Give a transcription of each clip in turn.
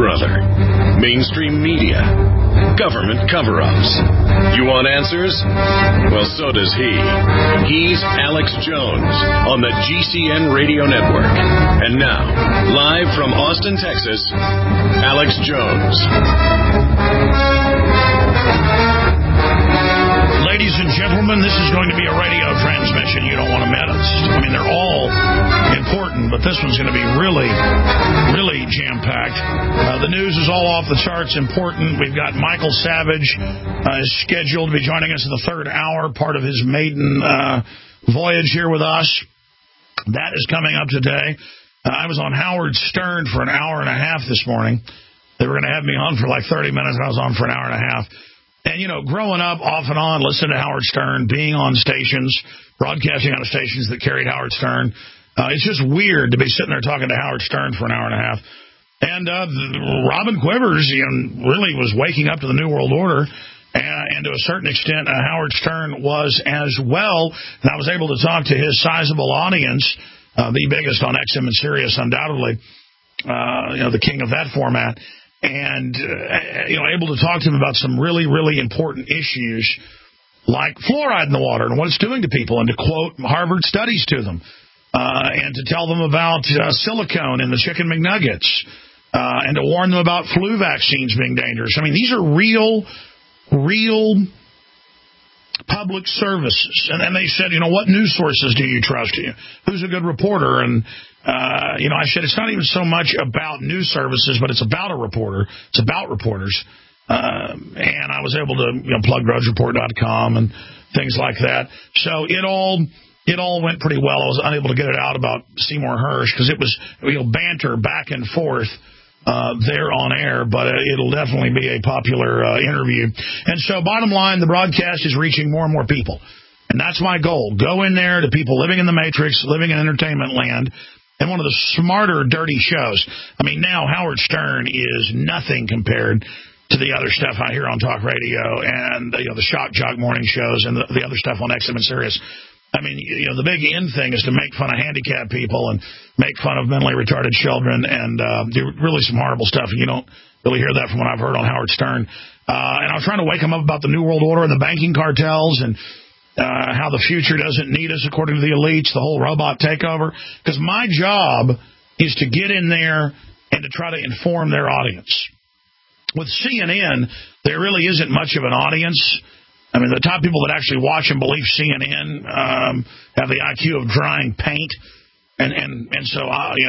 or other. Mainstream media. Government cover-ups. You want answers? Well, so does he. He's Alex Jones on the GCN Radio Network. And now, live from Austin, Texas, Alex Jones. Ladies and gentlemen, this is going to be a radio transmission you don't want to miss. I mean, they're all important, but this one's going to be really, really jam-packed. The news is all off the charts important. We've got Michael Savage is scheduled to be joining us in the third hour, part of his maiden voyage here with us. That is coming up today. I was on Howard Stern for an hour and a half this morning. They were going to have me on for like 30 minutes, and I was on for an hour and a half. And, you know, growing up off and on, listening to Howard Stern, being on stations, broadcasting on stations that carried Howard Stern, it's just weird to be sitting there talking to Howard Stern for an hour and a half. And Robin Quivers, really was waking up to the New World Order, and to a certain extent, Howard Stern was as well. And I was able to talk to his sizable audience, the biggest on XM and Sirius, undoubtedly, the king of that format. And, able to talk to him about some really, really important issues like fluoride in the water and what it's doing to people, and to quote Harvard studies to them, and to tell them about silicone in the chicken McNuggets, and to warn them about flu vaccines being dangerous. I mean, these are real public services. And then they said, what news sources do you trust? Who's a good reporter? And I said, it's not even so much about news services, but it's about a reporter. It's about reporters. And I was able to, plug drudgereport.com and things like that. So it all went pretty well. I was unable to get it out about Seymour Hersh because it was banter back and forth there on air, but it'll definitely be a popular interview. And so bottom line, the broadcast is reaching more and more people. And that's my goal. Go in there to people living in the Matrix, living in entertainment land, and one of the smarter, dirty shows. I mean, now Howard Stern is nothing compared to the other stuff I hear on talk radio and the shock jock morning shows and the other stuff on XM and Sirius. I mean, the big end thing is to make fun of handicapped people and make fun of mentally retarded children and do really some horrible stuff. And you don't really hear that from what I've heard on Howard Stern. And I was trying to wake him up about the New World Order and the banking cartels and how the future doesn't need us according to the elites, the whole robot takeover. Because my job is to get in there and to try to inform their audience. With CNN, there really isn't much of an audience. I mean, the top people that actually watch and believe CNN have the IQ of drying paint. And so,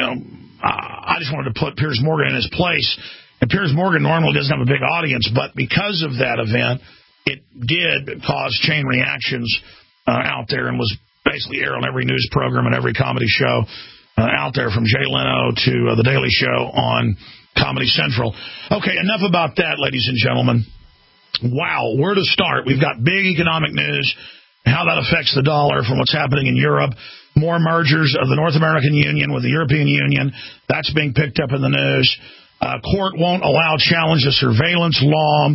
I just wanted to put Piers Morgan in his place. And Piers Morgan normally doesn't have a big audience, but because of that event, it did cause chain reactions out there and was basically aired on every news program and every comedy show out there, from Jay Leno to The Daily Show on Comedy Central. Okay, enough about that, ladies and gentlemen. Wow, where to start? We've got big economic news, how that affects the dollar from what's happening in Europe. More mergers of the North American Union with the European Union. That's being picked up in the news. Court won't allow challenge to surveillance law.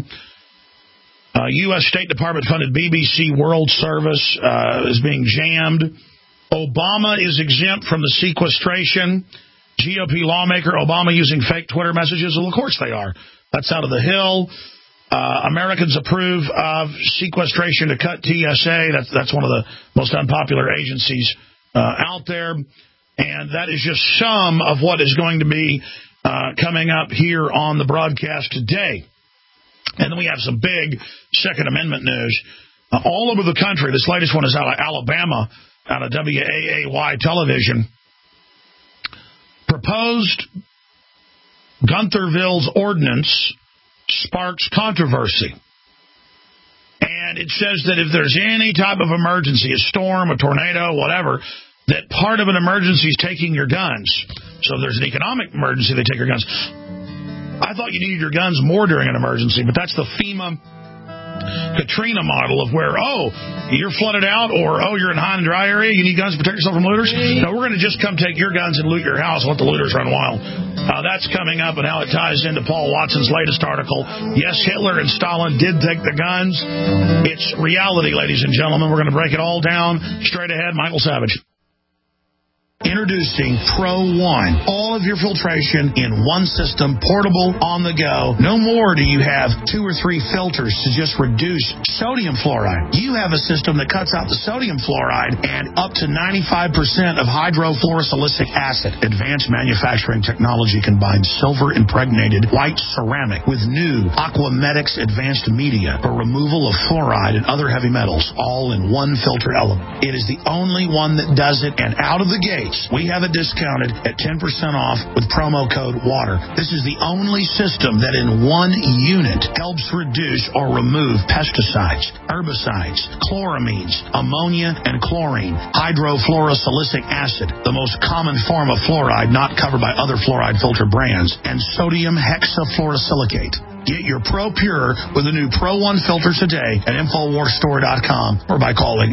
U.S. State Department-funded BBC World Service is being jammed. Obama is exempt from the sequestration. GOP lawmaker Obama using fake Twitter messages. Well, of course they are. That's out of the Hill. Americans approve of sequestration to cut TSA. That's one of the most unpopular agencies out there. And that is just some of what is going to be coming up here on the broadcast today. And then we have some big Second Amendment news all over the country. This latest one is out of Alabama, out of WAAY television. Proposed Guntherville's ordinance sparks controversy. And it says that if there's any type of emergency, a storm, a tornado, whatever, that part of an emergency is taking your guns. So if there's an economic emergency, they take your guns. I thought you needed your guns more during an emergency, but that's the FEMA Katrina model of where, you're flooded out, or, you're in a high and dry area, you need guns to protect yourself from looters? No, we're going to just come take your guns and loot your house and let the looters run wild. That's coming up and how it ties into Paul Watson's latest article. Yes, Hitler and Stalin did take the guns. It's reality, ladies and gentlemen. We're going to break it all down. Straight ahead, Michael Savage. Introducing Pro One. All of your filtration in one system, portable, on the go. No more do you have 2 or 3 filters to just reduce sodium fluoride. You have a system that cuts out the sodium fluoride and up to 95% of hydrofluorosilicic acid. Advanced manufacturing technology combines silver-impregnated white ceramic with new Aquamedics advanced media for removal of fluoride and other heavy metals, all in one filter element. It is the only one that does it, and out of the gates, we have it discounted at 10% off with promo code WATER. This is the only system that in one unit helps reduce or remove pesticides, herbicides, chloramines, ammonia, and chlorine, hydrofluorosilicic acid, the most common form of fluoride not covered by other fluoride filter brands, and sodium hexafluorosilicate. Get your Pro Pure with the new Pro One filter today at InfoWarsStore.com or by calling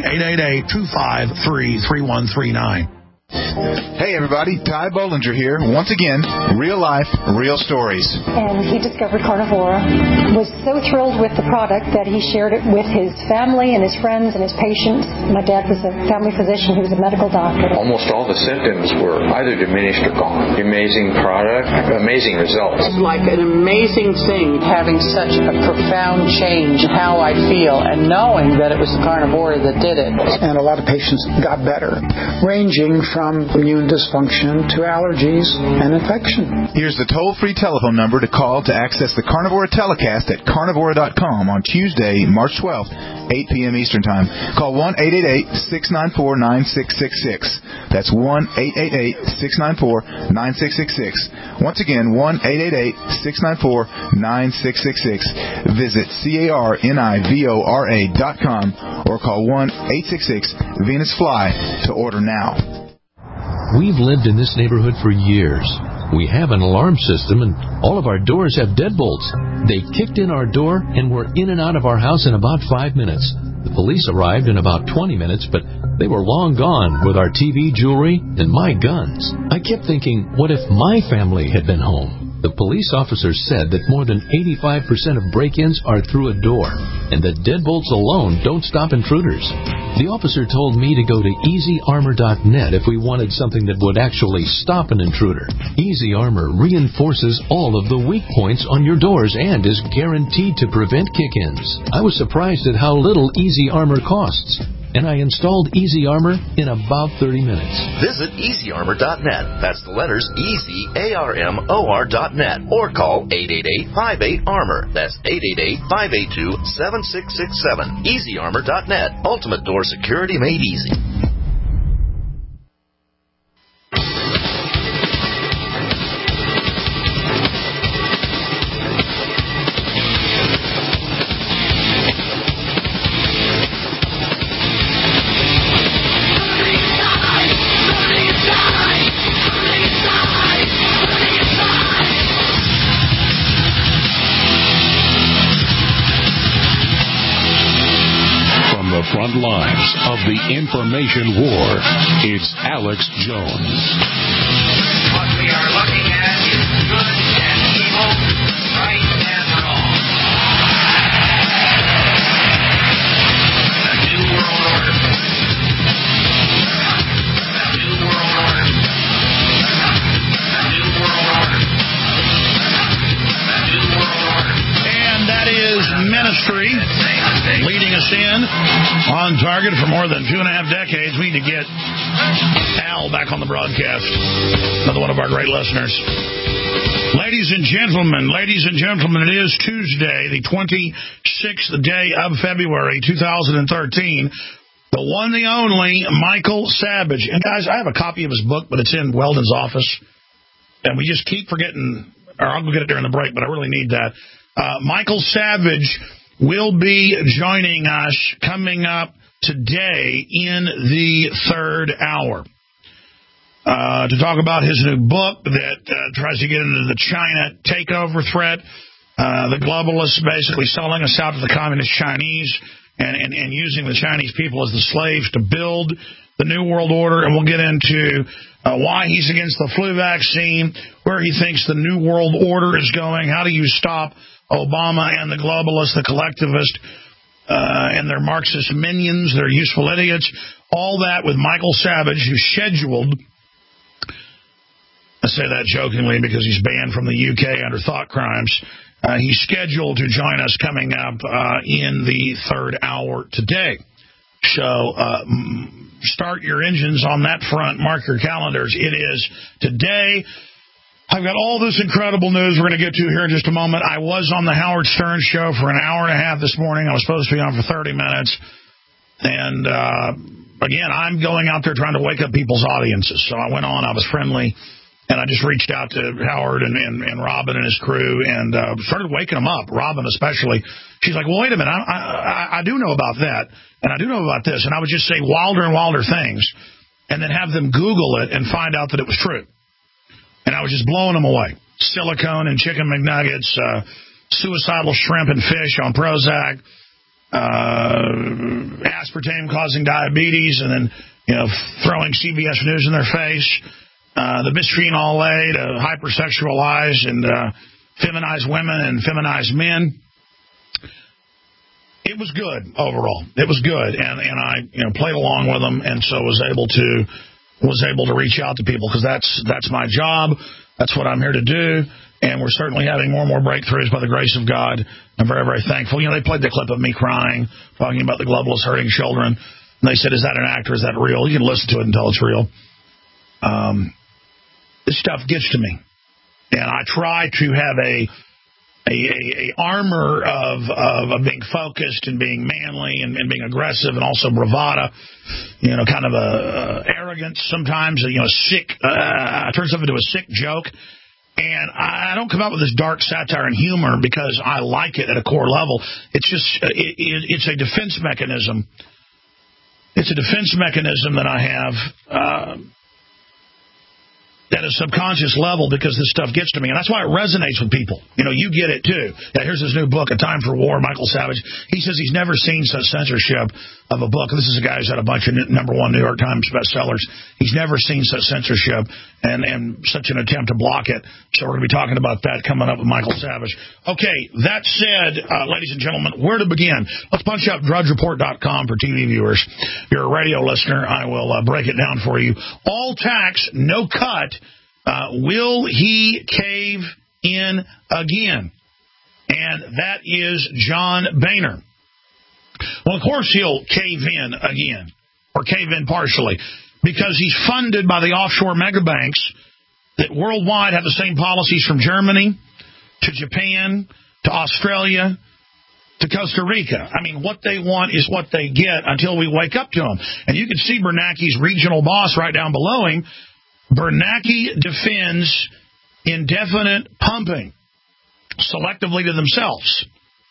888-253-3139. Hey everybody, Ty Bollinger here. Once again, real life, real stories. And he discovered Carnivora, was so thrilled with the product that he shared it with his family and his friends and his patients. My dad was a family physician, he was a medical doctor. Almost all the symptoms were either diminished or gone. Amazing product, amazing results. It's like an amazing thing having such a profound change in how I feel and knowing that it was the Carnivora that did it. And a lot of patients got better, ranging from immune dysfunction to allergies and infection. Here's the toll-free telephone number to call to access the Carnivora telecast at carnivora.com on Tuesday, March 12th, 8 p.m. Eastern Time. Call 1-888-694-9666. That's 1-888-694-9666. Once again, 1-888-694-9666. Visit carnivora.com or call 1-866-VENUS-FLY to order now. We've lived in this neighborhood for years. We have an alarm system, and all of our doors have deadbolts. They kicked in our door, and we're in and out of our house in about 5 minutes. The police arrived in about 20 minutes, but they were long gone with our TV, jewelry, and my guns. I kept thinking, what if my family had been home? The police officer said that more than 85% of break-ins are through a door, and that deadbolts alone don't stop intruders. The officer told me to go to EasyArmor.net if we wanted something that would actually stop an intruder. Easy Armor reinforces all of the weak points on your doors and is guaranteed to prevent kick-ins. I was surprised at how little Easy Armor costs, and I installed Easy Armor in about 30 minutes. Visit EasyArmor.net. That's the letters EasyArmor.net. Or call 888-58-ARMOR. That's 888-582-7667. EasyArmor.net. Ultimate door security made easy. Front lines of the information war, it's Alex Jones. What we are looking at is good and evil, right and wrong. The New World Order. The New World Order. The New World Order. The New World Order. And that is Ministry leading us in on target for more than 2.5 decades. We need to get Al back on the broadcast. Another one of our great listeners. Ladies and gentlemen, it is Tuesday, the 26th day of February, 2013. The one, the only, Michael Savage. And guys, I have a copy of his book, but it's in Weldon's office. And we just keep forgetting, or I'll go get it during the break, but I really need that. Michael Savage will be joining us coming up today in the third hour to talk about his new book that tries to get into the China takeover threat, the globalists basically selling us out to the communist Chinese and using the Chinese people as the slaves to build the New World Order. And we'll get into why he's against the flu vaccine, where he thinks the New World Order is going, how do you stop Obama and the globalists, the collectivists, and their Marxist minions, their useful idiots, all that with Michael Savage, who's scheduled say that jokingly because he's banned from the UK under thought crimes. He's scheduled to join us coming up in the third hour today. So start your engines on that front. Mark your calendars. It is today. I've got all this incredible news we're going to get to here in just a moment. I was on the Howard Stern show for an hour and a half this morning. I was supposed to be on for 30 minutes. And, again, I'm going out there trying to wake up people's audiences. So I went on. I was friendly. And I just reached out to Howard and Robin and his crew and started waking them up, Robin especially. She's like, well, wait a minute. I do know about that. And I do know about this. And I would just say wilder and wilder things and then have them Google it and find out that it was true. And I was just blowing them away. Silicone and chicken McNuggets, suicidal shrimp and fish on Prozac, aspartame causing diabetes, and then throwing CBS News in their face, the bisphenol A to hypersexualize and feminize women and feminize men. It was good overall. It was good, and I played along with them, and so was able to reach out to people because that's my job. That's what I'm here to do. And we're certainly having more and more breakthroughs by the grace of God. I'm very, very thankful. They played the clip of me crying, talking about the globalists hurting children. And they said, is that an act or is that real? You can listen to it until it's real. This stuff gets to me. And I try to have a armor of being focused and being manly and being aggressive and also bravado, kind of a arrogance sometimes, sick, turns up into a sick joke. And I don't come out with this dark satire and humor because I like it at a core level. It's just, it's a defense mechanism. It's a defense mechanism that I have, at a subconscious level because this stuff gets to me. And that's why it resonates with people. You get it, too. Yeah, here's his new book, A Time for War, Michael Savage. He says he's never seen such censorship of a book. This is a guy who's had a bunch of #1 New York Times bestsellers. He's never seen such censorship and such an attempt to block it. So we're going to be talking about that coming up with Michael Savage. Okay, that said, ladies and gentlemen, where to begin? Let's punch up drudgereport.com for TV viewers. If you're a radio listener, I will break it down for you. All tax, no cut. Will he cave in again? And that is John Boehner. Well, of course he'll cave in again, or cave in partially, because he's funded by the offshore megabanks that worldwide have the same policies from Germany to Japan to Australia to Costa Rica. I mean, what they want is what they get until we wake up to them. And you can see Bernanke's regional boss right down below him. Bernanke defends indefinite pumping selectively to themselves.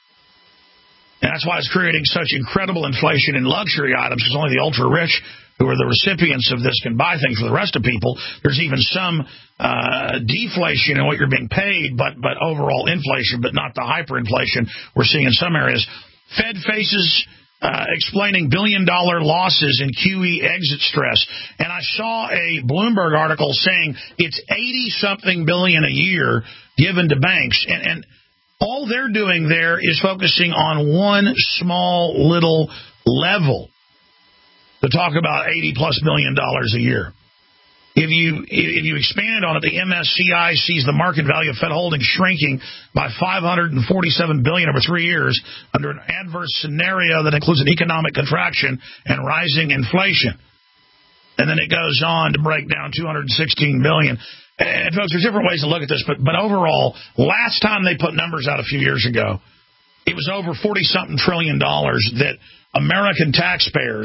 And that's why it's creating such incredible inflation in luxury items, because only the ultra-rich who are the recipients of this can buy things for the rest of people. There's even some deflation in what you're being paid, but overall inflation, but not the hyperinflation we're seeing in some areas. Fed faces explaining billion-dollar losses in QE exit stress. And I saw a Bloomberg article saying it's 80-something billion a year given to banks. And all they're doing there is focusing on one small little level to talk about $80+ billion a year. If you expand on it, the MSCI sees the market value of Fed holdings shrinking by $547 billion over 3 years under an adverse scenario that includes an economic contraction and rising inflation. And then it goes on to break down $216 billion. And folks, there's different ways to look at this, but overall, last time they put numbers out a few years ago, it was over $40-something trillion that American taxpayers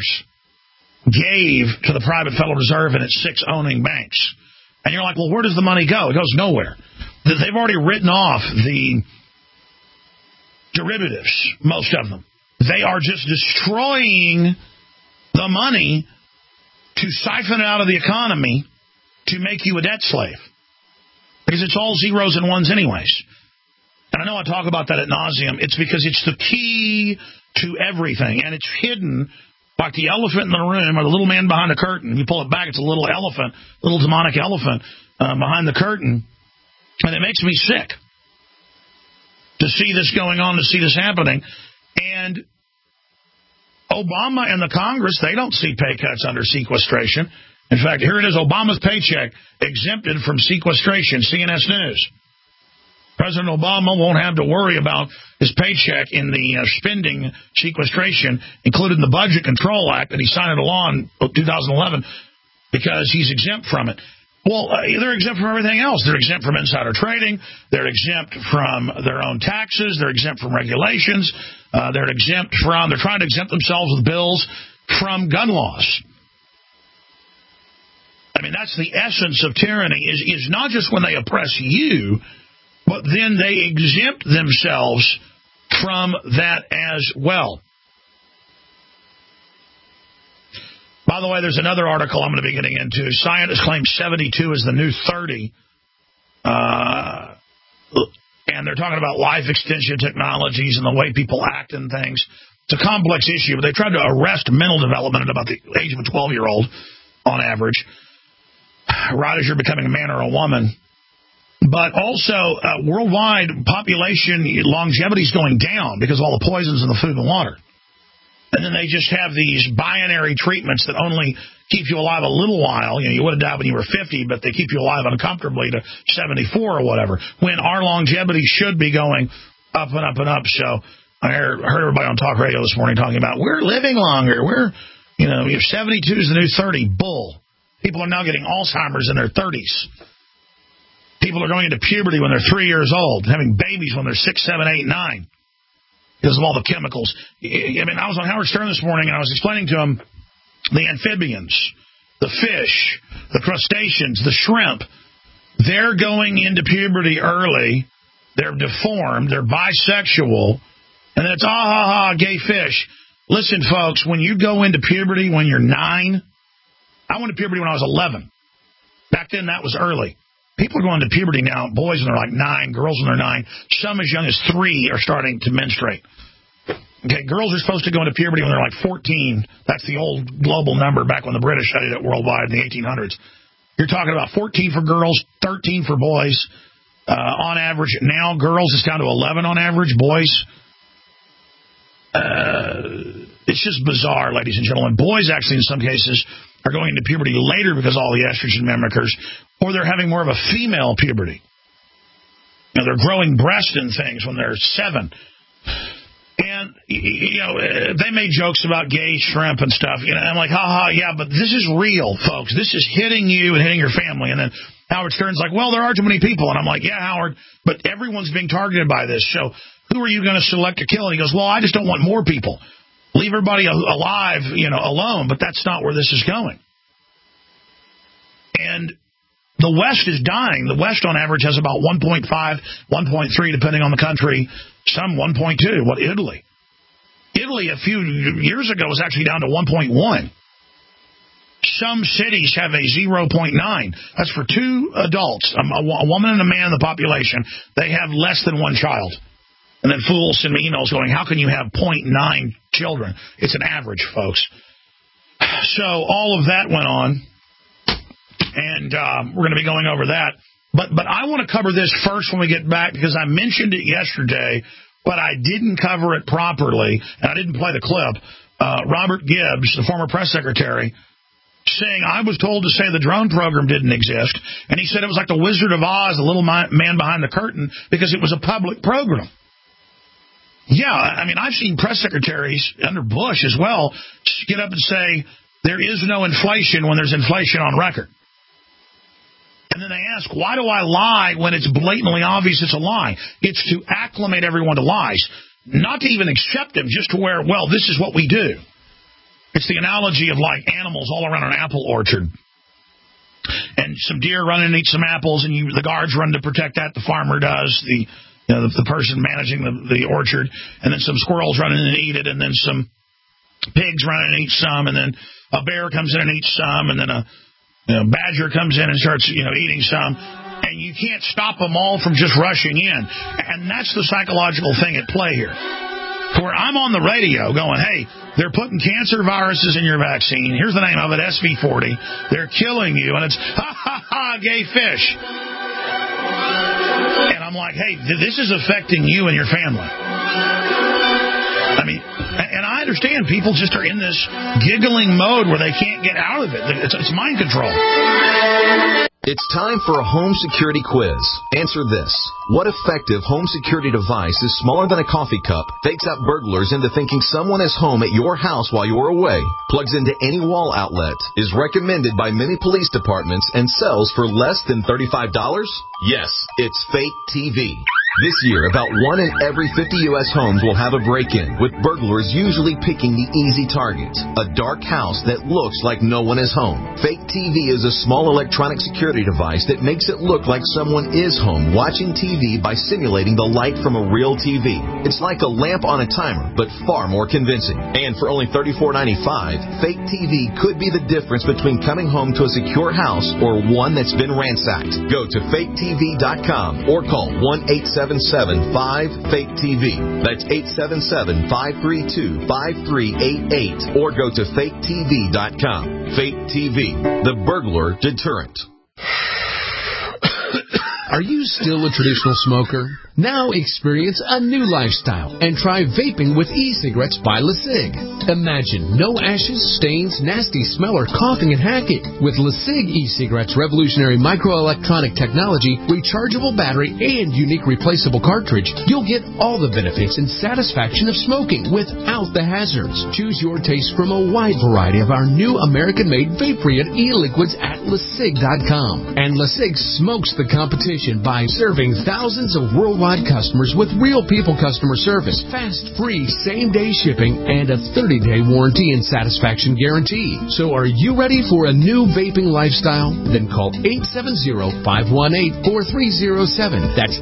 gave to the private Federal Reserve and its 6 owning banks. And you're like, well, where does the money go? It goes nowhere. They've already written off the derivatives, most of them. They are just destroying the money to siphon it out of the economy to make you a debt slave. Because it's all zeros and ones anyways. And I know I talk about that ad nauseum. It's because it's the key to everything. And it's hidden like the elephant in the room or the little man behind the curtain. You pull it back, it's a little elephant, little demonic elephant behind the curtain. And it makes me sick to see this going on, to see this happening. And Obama and the Congress, they don't see pay cuts under sequestration. In fact, here it is, Obama's paycheck exempted from sequestration, CNS News. President Obama won't have to worry about his paycheck in the spending sequestration, including the Budget Control Act that he signed into law in 2011, because he's exempt from it. Well, they're exempt from everything else. They're exempt from insider trading. They're exempt from their own taxes. They're exempt from regulations. They're trying to exempt themselves with bills from gun laws. I mean, that's the essence of tyranny, is not just when they oppress you, but then they exempt themselves from that as well. By the way, there's another article I'm going to be getting into. Scientists claim 72 is the new 30. And they're talking about life extension technologies and the way people act and things. It's a complex issue, but they tried to arrest mental development at about the age of a 12-year-old on average, right as you're becoming a man or a woman. But also, worldwide population longevity is going down because of all the poisons in the food and water. And then they just have these binary treatments that only keep you alive a little while. You would have died when you were 50, but they keep you alive uncomfortably to 74 or whatever, when our longevity should be going up and up and up. So I heard everybody on talk radio this morning talking about, we're living longer. 72 is the new 30. Bull. People are now getting Alzheimer's in their 30s. People are going into puberty when they're 3 years old, having babies when they're 6, 7, 8, 9. Because of all the chemicals. I mean, I was on Howard Stern this morning, and I was explaining to him the amphibians, the fish, the crustaceans, the shrimp. They're going into puberty early. They're deformed. They're bisexual. And then it's, gay fish. Listen, folks, when you go into puberty when you're 9, I went to puberty when I was 11. Back then, that was early. People are going to puberty now, boys when they're like 9, girls when they're 9. Some as young as 3 are starting to menstruate. Okay, girls are supposed to go into puberty when they're like 14. That's the old global number back when the British studied it worldwide in the 1800s. You're talking about 14 for girls, 13 for boys on average. Now girls is down to 11 on average, boys. It's just bizarre, ladies and gentlemen. Boys actually in some cases are going into puberty later because of all the estrogen mimickers, or they're having more of a female puberty. They're growing breast and things when they're 7. And, they made jokes about gay shrimp and stuff. I'm like, yeah, but this is real, folks. This is hitting you and hitting your family. And then Howard Stern's like, well, there are too many people. And I'm like, yeah, Howard, but everyone's being targeted by this. So who are you going to select to kill? And he goes, well, I just don't want more people. Leave everybody alive, alone. But that's not where this is going. And the West is dying. The West, on average, has about 1.5, 1.3, depending on the country. Some 1.2. What, Italy? Italy, a few years ago, was actually down to 1.1. Some cities have a 0.9. That's for 2 adults, a woman and a man in the population. They have less than 1 child. And then fools send me emails going, how can you have 0.9 children? It's an average, folks. So all of that went on. And we're going to be going over that. But I want to cover this first when we get back, because I mentioned it yesterday, but I didn't cover it properly, and I didn't play the clip. Robert Gibbs, the former press secretary, saying, I was told to say the drone program didn't exist, and he said it was like the Wizard of Oz, the little man behind the curtain, because it was a public program. Yeah, I mean, I've seen press secretaries under Bush as well get up and say there is no inflation when there's inflation on record. And then they ask, why do I lie when it's blatantly obvious it's a lie? It's to acclimate everyone to lies, not to even accept them, just to where, well, this is what we do. It's the analogy of like animals all around an apple orchard. And some deer run and eat some apples, and the guards run to protect that. The farmer does, the person managing the orchard. And then some squirrels run in and eat it, and then some pigs run in and eat some, and then a bear comes in and eats some, and then a badger comes in and starts, eating some, and you can't stop them all from just rushing in. And that's the psychological thing at play here. Where I'm on the radio going, hey, they're putting cancer viruses in your vaccine. Here's the name of it, SV40. They're killing you, and it's, gay fish. And I'm like, hey, this is affecting you and your family. I mean, and I understand. People just are in this giggling mode where they can't get out of it. It's mind control. It's time for a home security quiz. Answer this. What effective home security device is smaller than a coffee cup, fakes out burglars into thinking someone is home at your house while you're away, plugs into any wall outlet, is recommended by many police departments, and sells for less than $35? Yes, it's Fake TV. This year, about 1 in every 50 U.S. homes will have a break-in, with burglars usually picking the easy target, a dark house that looks like no one is home. Fake TV is a small electronic security device that makes it look like someone is home watching TV by simulating the light from a real TV. It's like a lamp on a timer, but far more convincing. And for only $34.95, Fake TV could be the difference between coming home to a secure house or one that's been ransacked. Go to faketv.com or call 1-877-5-FAKE-TV. That's 877-532-5388. Or go to faketv.com. Fake TV, the burglar deterrent. Are you still a traditional smoker? Now experience a new lifestyle and try vaping with e-cigarettes by LeSig. Imagine no ashes, stains, nasty smell, or coughing and hacking. With LeSig e-cigarettes' revolutionary microelectronic technology, rechargeable battery, and unique replaceable cartridge, you'll get all the benefits and satisfaction of smoking without the hazards. Choose your taste from a wide variety of our new American-made vape-free e-liquids at LeSig.com. And LeSig smokes the competition by serving thousands of worldwide customers with real people customer service, fast, free, same-day shipping, and a 30-day warranty and satisfaction guarantee. So are you ready for a new vaping lifestyle? Then call 870-518-4307. That's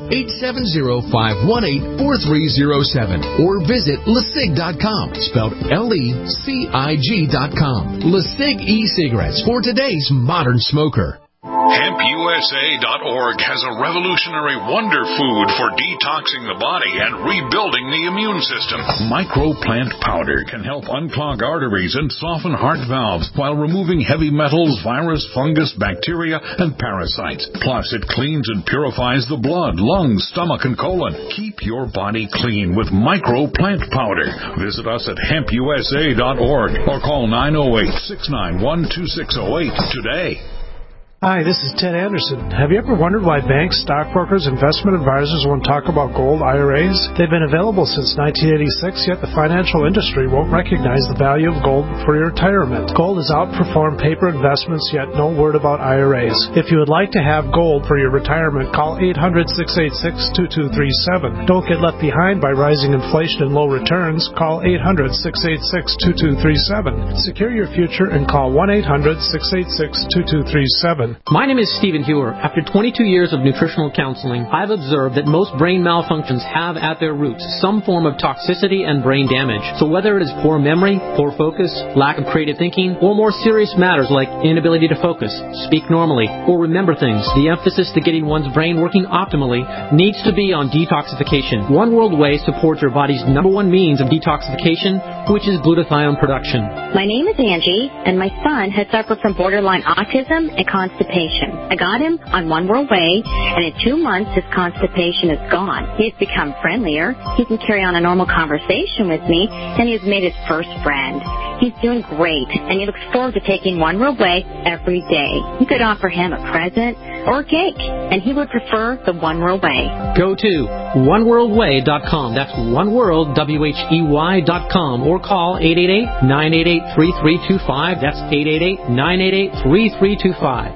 870-518-4307. Or visit LeSig.com, spelled LECIG.com. LeSig e-cigarettes for today's modern smoker. HempUSA.org has a revolutionary wonder food for detoxing the body and rebuilding the immune system. Microplant powder can help unclog arteries and soften heart valves while removing heavy metals, virus, fungus, bacteria, and parasites. Plus, it cleans and purifies the blood, lungs, stomach, and colon. Keep your body clean with Microplant powder. Visit us at HempUSA.org or call 908-691-2608 today. Hi, this is Ted Anderson. Have you ever wondered why banks, stockbrokers, investment advisors won't talk about gold IRAs? They've been available since 1986, yet the financial industry won't recognize the value of gold for your retirement. Gold has outperformed paper investments, yet no word about IRAs. If you would like to have gold for your retirement, call 800-686-2237. Don't get left behind by rising inflation and low returns. Call 800-686-2237. Secure your future and call 1-800-686-2237. My name is Stephen Hewer. After 22 years of nutritional counseling, I've observed that most brain malfunctions have at their roots some form of toxicity and brain damage. So whether it is poor memory, poor focus, lack of creative thinking, or more serious matters like inability to focus, speak normally, or remember things, the emphasis to getting one's brain working optimally needs to be on detoxification. One World Whey supports your body's number one means of detoxification, which is glutathione production. My name is Angie, and my son has suffered from borderline autism and constipation. I got him on One World Whey, and in 2 months his constipation is gone. He's become friendlier, he can carry on a normal conversation with me, and he has made his first friend. He's doing great, and he looks forward to taking One World Whey every day. You could offer him a present or a cake, and he would prefer the One World Whey. Go to oneworldwhey.com. That's oneworld.com, or call 888-988-3325. That's 888-988-3325.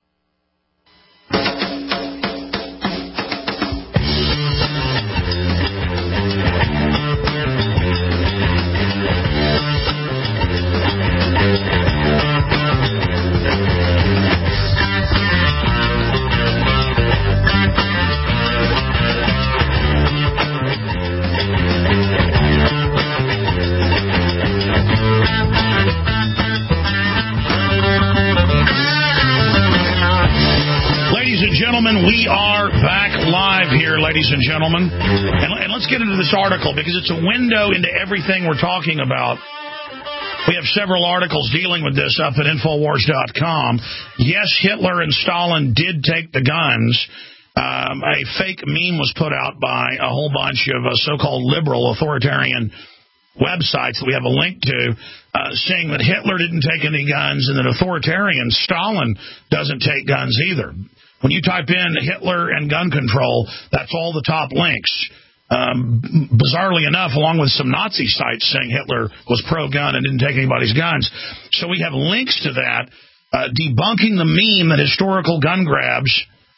We are back live here, ladies and gentlemen. And let's get into this article because it's a window into everything we're talking about. We have several articles dealing with this up at Infowars.com. Yes, Hitler and Stalin did take the guns. A fake meme was put out by a whole bunch of so-called liberal authoritarian websites that we have a link to saying that Hitler didn't take any guns and that authoritarian Stalin doesn't take guns either. When you type in Hitler and gun control, that's all the top links. Bizarrely enough, along with some Nazi sites saying Hitler was pro-gun and didn't take anybody's guns. So we have links to that, debunking the meme that historical gun grabs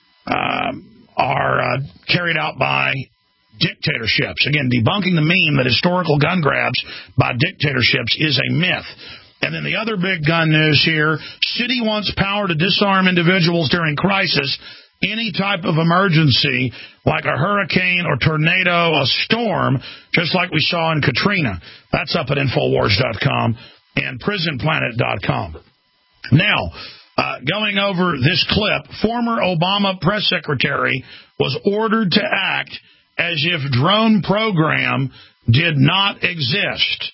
are carried out by dictatorships. Again, debunking the meme that historical gun grabs by dictatorships is a myth. And then the other big gun news here, city wants power to disarm individuals during crisis, any type of emergency, like a hurricane or tornado, a storm, just like we saw in Katrina. That's up at Infowars.com and PrisonPlanet.com. Now, going over this clip, former Obama press secretary was ordered to act as if drone program did not exist.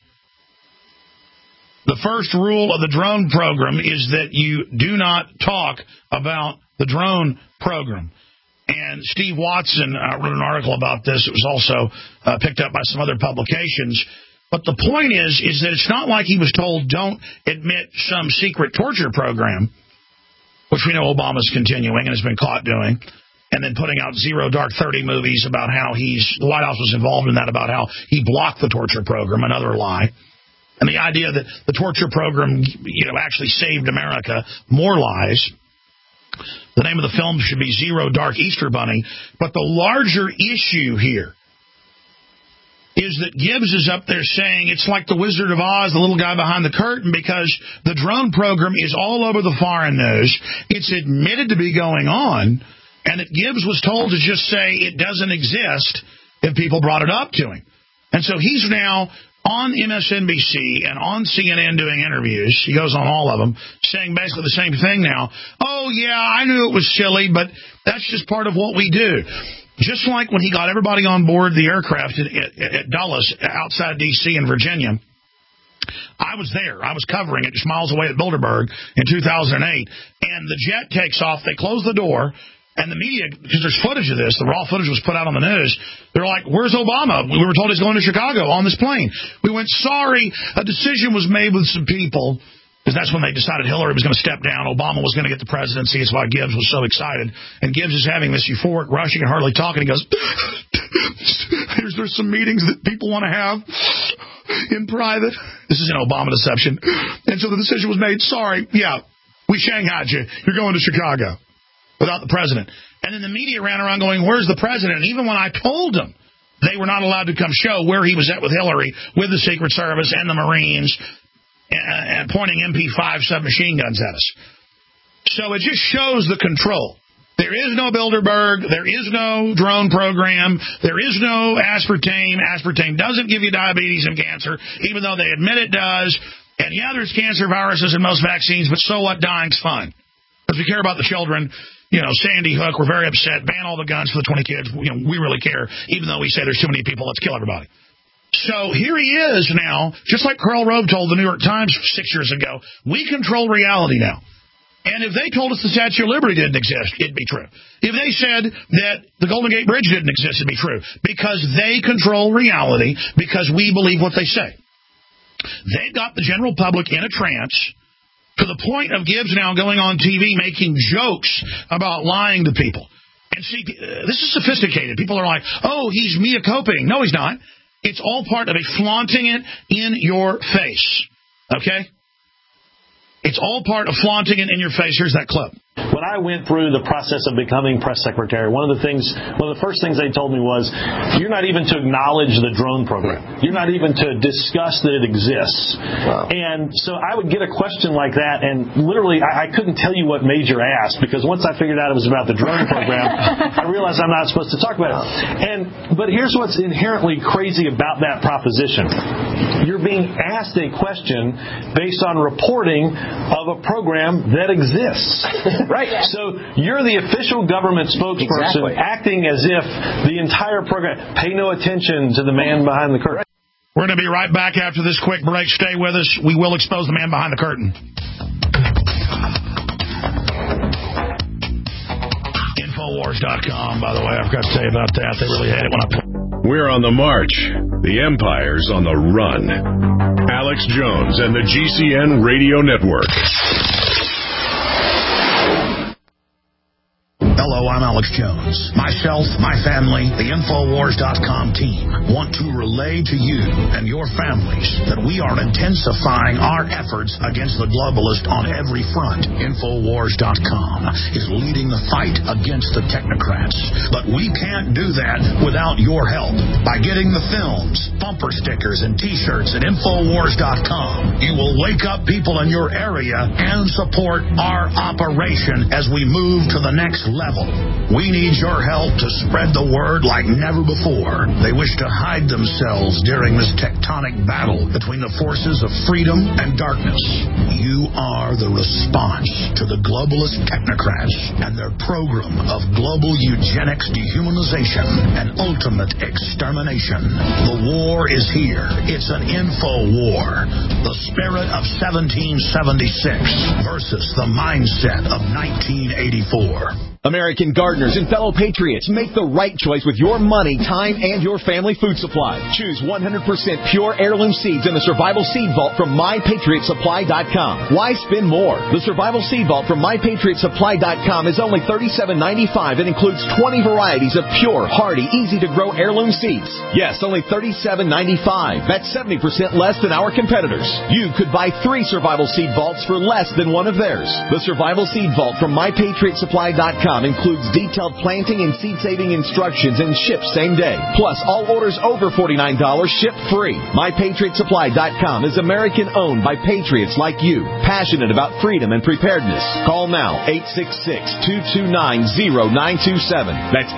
The first rule of the drone program is that you do not talk about the drone program. And Steve Watson wrote an article about this. It was also picked up by some other publications. But the point is that it's not like he was told don't admit some secret torture program, which we know Obama's continuing and has been caught doing, and then putting out Zero Dark 30 movies about how the White House was involved in that, about how he blocked the torture program, another lie. And the idea that the torture program, actually saved America, more lies. The name of the film should be Zero Dark Easter Bunny. But the larger issue here is that Gibbs is up there saying it's like the Wizard of Oz, the little guy behind the curtain, because the drone program is all over the foreign news. It's admitted to be going on, and that Gibbs was told to just say it doesn't exist if people brought it up to him. And so he's now on MSNBC and on CNN doing interviews. He goes on all of them, saying basically the same thing now. Oh, yeah, I knew it was silly, but that's just part of what we do. Just like when he got everybody on board the aircraft at Dulles, outside D.C. in Virginia. I was there. I was covering it just miles away at Bilderberg in 2008. And the jet takes off. They close the door. And the media, because there's footage of this, the raw footage was put out on the news, they're like, where's Obama? We were told he's going to Chicago on this plane. We went, sorry, a decision was made with some people, because that's when they decided Hillary was going to step down. Obama was going to get the presidency. That's why Gibbs was so excited. And Gibbs is having this euphoric rush. He can hardly talk, and he goes, there's some meetings that people want to have in private. This is an Obama deception. And so the decision was made, sorry, yeah, we shanghaied you. You're going to Chicago. Without the president. And then the media ran around going, where's the president? And even when I told them they were not allowed to come show where he was at with Hillary, with the Secret Service and the Marines, and pointing MP5 submachine guns at us. So it just shows the control. There is no Bilderberg. There is no drone program. There is no aspartame. Aspartame doesn't give you diabetes and cancer, even though they admit it does. And yeah, there's cancer viruses in most vaccines, but so what? Dying's fun. Because we care about the children. Sandy Hook, we're very upset. Ban all the guns for the 20 kids. We really care, even though we say there's too many people. Let's kill everybody. So here he is now, just like Karl Rove told the New York Times 6 years ago. We control reality now. And if they told us the Statue of Liberty didn't exist, it'd be true. If they said that the Golden Gate Bridge didn't exist, it'd be true. Because they control reality, because we believe what they say. They've got the general public in a trance, to the point of Gibbs now going on TV making jokes about lying to people. And see, this is sophisticated. People are like, oh, he's Mia Coping. No, he's not. It's all part of a flaunting it in your face. Okay? It's all part of flaunting it in your face. Here's that clip. When I went through the process of becoming press secretary, one of the first things they told me was, you're not even to acknowledge the drone program. You're not even to discuss that it exists. Wow. And so I would get a question like that, and literally I couldn't tell you what major asked, because once I figured out it was about the drone program, I realized I'm not supposed to talk about it. But here's what's inherently crazy about that proposition. You're being asked a question based on reporting of a program that exists. Right. So you're the official government spokesperson acting as if the entire program, pay no attention to the man behind the curtain. We're going to be right back after this quick break. Stay with us. We will expose the man behind the curtain. Infowars.com, by the way. I forgot to tell you about that. They really hate it when I We're on the march. The empire's on the run. Alex Jones and the GCN Radio Network. Hello, I'm Alex Jones. Myself, my family, the Infowars.com team want to relay to you and your families that we are intensifying our efforts against the globalist on every front. Infowars.com is leading the fight against the technocrats. But we can't do that without your help. By getting the films, bumper stickers, and T-shirts at Infowars.com, you will wake up people in your area and support our operation as we move to the next level. We need your help to spread the word like never before. They wish to hide themselves during this tectonic battle between the forces of freedom and darkness. You are the response to the globalist technocrats and their program of global eugenics, dehumanization, and ultimate extermination. The war is here. It's an info war. The spirit of 1776 versus the mindset of 1984. American gardeners and fellow patriots, make the right choice with your money, time, and your family food supply. Choose 100% pure heirloom seeds in the Survival Seed Vault from MyPatriotSupply.com. Why spend more? The Survival Seed Vault from MyPatriotSupply.com is only $37.95 and includes 20 varieties of pure, hardy, easy-to-grow heirloom seeds. Yes, only $37.95. That's 70% less than our competitors. You could buy 3 Survival Seed Vaults for less than one of theirs. The Survival Seed Vault from MyPatriotSupply.com includes detailed planting and seed-saving instructions and ships same day. Plus, all orders over $49 ship free. MyPatriotSupply.com is American-owned by patriots like you, passionate about freedom and preparedness. Call now, 866-229-0927. That's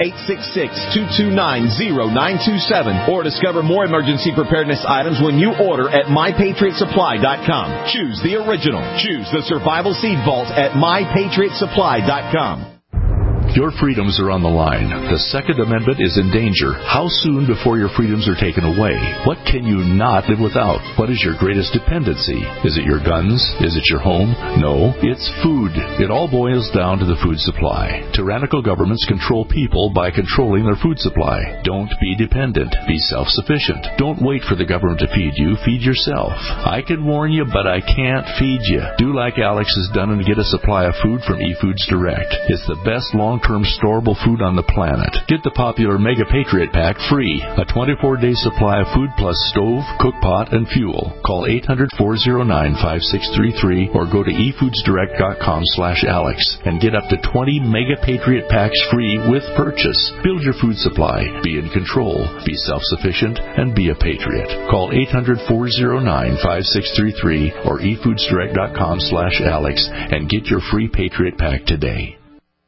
866-229-0927. Or discover more emergency preparedness items when you order at MyPatriotSupply.com. Choose the original. Choose the Survival Seed Vault at MyPatriotSupply.com. Your freedoms are on the line. The Second Amendment is in danger. How soon before your freedoms are taken away? What can you not live without? What is your greatest dependency? Is it your guns? Is it your home? No, it's food. It all boils down to the food supply. Tyrannical governments control people by controlling their food supply. Don't be dependent. Be self-sufficient. Don't wait for the government to feed you. Feed yourself. I can warn you, but I can't feed you. Do like Alex has done and get a supply of food from eFoods Direct. It's the best long-term storable food on the planet. Get the popular Mega Patriot Pack free. A 24-day supply of food plus stove, cookpot, and fuel. Call 800-409-5633 or go to efoodsdirect.com/Alex and get up to 20 Mega Patriot Packs free with purchase. Build your food supply. Be in control. Be self-sufficient and be a patriot. Call 800-409-5633 or efoodsdirect.com/Alex and get your free Patriot Pack today.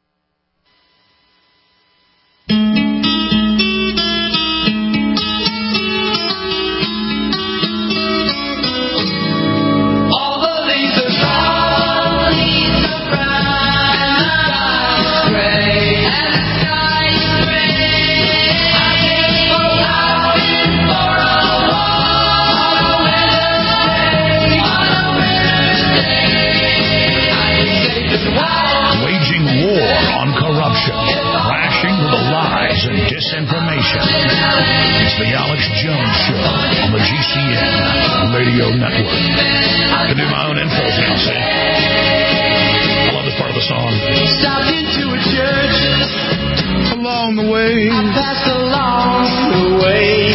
Disinformation. It's the Alex Jones Show on the GCN Radio Network. I can do my own infos now, see? I love this part of the song. Stopped into a church along the way. I passed along the way.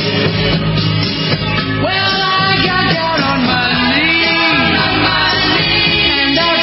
Well, I got down on my knees, and I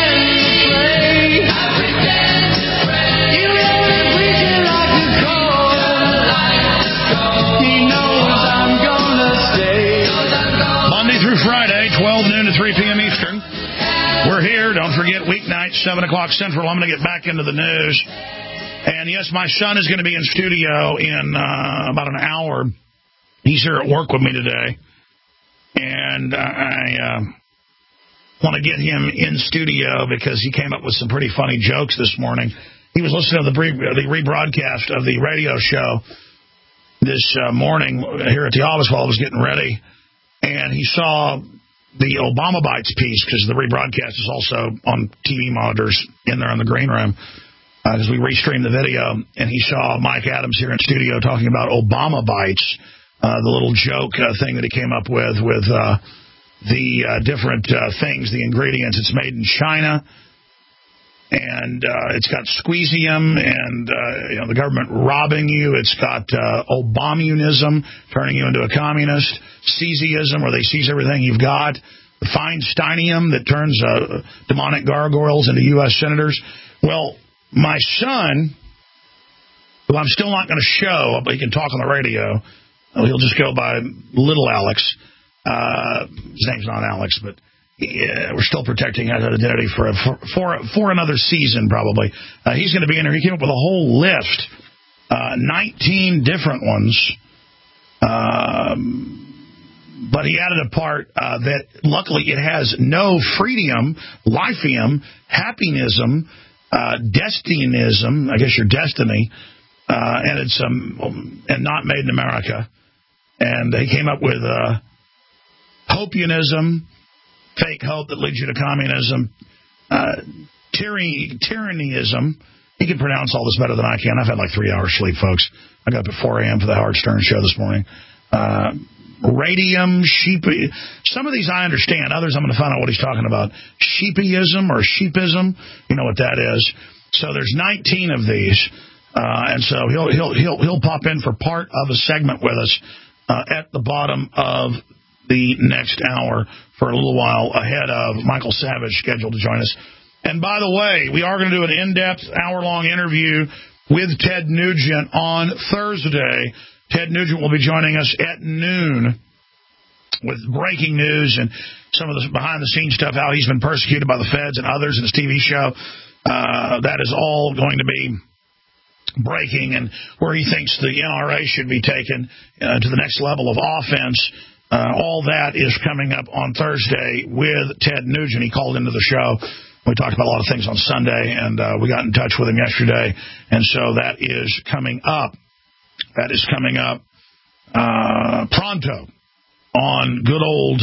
pretended to pray. You know the preacher like a cold. He knows I'm gonna stay. Monday through Friday, 12 noon to 3 p.m. Eastern. We're here. Don't forget, weeknights, 7 o'clock Central. I'm going to get back into the news. And, yes, my son is going to be in studio in about an hour. He's here at work with me today. And I want to get him in studio because he came up with some pretty funny jokes this morning. He was listening to the rebroadcast of the radio show this morning here at the office while I was getting ready. And he saw the Obama Bites piece, because the rebroadcast is also on TV monitors in there in the green room. because we restreamed the video, and he saw Mike Adams here in studio talking about Obama Bites, the little joke thing that he came up with the different things, the ingredients. It's made in China, and it's got squeezium, and the government robbing you. It's got Obamunism, turning you into a communist, Caesarism, where they seize everything you've got, the Feinsteinium that turns demonic gargoyles into U.S. senators. Well, my son, who I'm still not going to show, but he can talk on the radio. He'll just go by Little Alex. His name's not Alex, but we're still protecting his identity for another season, probably. He's going to be in there. He came up with a whole list, 19 different ones. But he added a part that, luckily, it has no freedom, lifeum, happinism, destinism, I guess your destiny, and it's and not made in America. And he came up with hopianism, fake hope that leads you to communism, tyrannyism. He can pronounce all this better than I can. I've had like 3 hours sleep, folks. I got up at 4 a.m. for the Howard Stern show this morning. Radium, sheepy. Some of these I understand. Others I'm going to find out what he's talking about. Sheepyism or sheepism. You know what that is. So there's 19 of these, and so he'll pop in for part of a segment with us at the bottom of the next hour for a little while ahead of Michael Savage scheduled to join us. And by the way, we are going to do an in-depth hour-long interview with Ted Nugent on Thursday. Ted Nugent will be joining us at noon with breaking news and some of the behind-the-scenes stuff, how he's been persecuted by the feds and others in his TV show. That is all going to be breaking, and where he thinks the NRA should be taken to the next level of offense. All that is coming up on Thursday with Ted Nugent. He called into the show. We talked about a lot of things on Sunday, and we got in touch with him yesterday, and so that is coming up. That is coming up pronto on good old